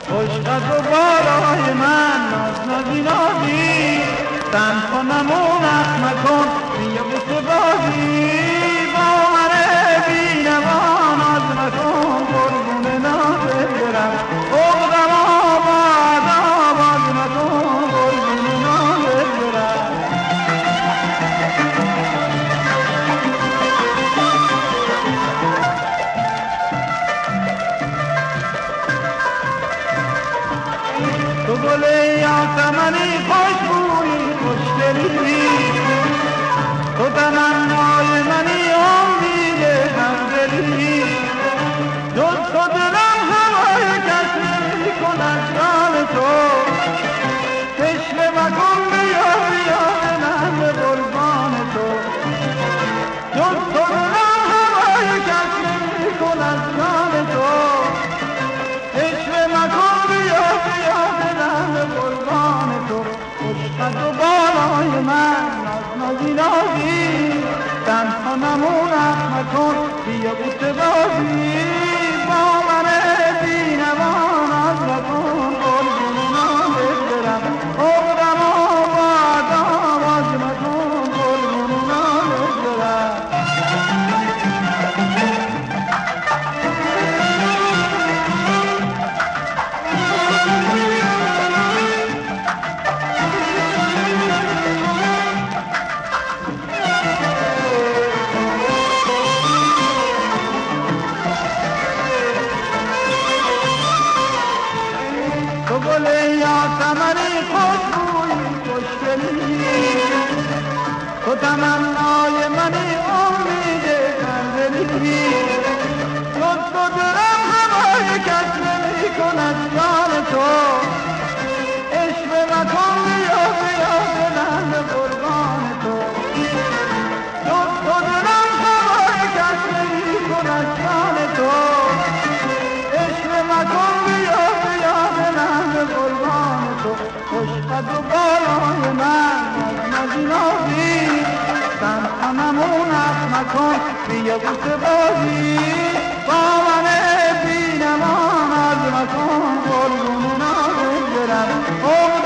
عشقت و بالای من نازی نازی تنها نمون اخم کن بیا بوسه بازی با من بی نوا ناز مکن قربون نازت برم عقدم آباد آباد مکن قربون نازت برم تو گل یاسمنی خوشبویی خوشگلی تو تمنای منی امید همدلی جز تو دلم هوای کس نمی کند جان تو تشنه مکن بیا بیا دلم به قربان تو جز تو دلم هوای کس نمی کند جان تو تشنه مکن بیا بیا دلم به قربان تو عشقت و بالای من نازی نازی تنها نمونم مکن بیا بوسه بازی با من بی نوا ناز مکن قربون نازت برم عقدم آباد آباد مکن قربون نازت برم تو گل یاسمنی خوشبویی خوشگلی تو تمنای منی امید همدلی جز تو دلم هوای کس نمی کند جان تو عشق مکن بیا بیا دلم به قربان تو جز تو دلم هوای کس نمی کند جان تو عشق مکن بیا بیا دلم به قربان تو عشقت و بالای من نازی نازی تنها نمون اخم کن بیا بوسه بازی با من بی نوا ناز مکن قربون نازت برم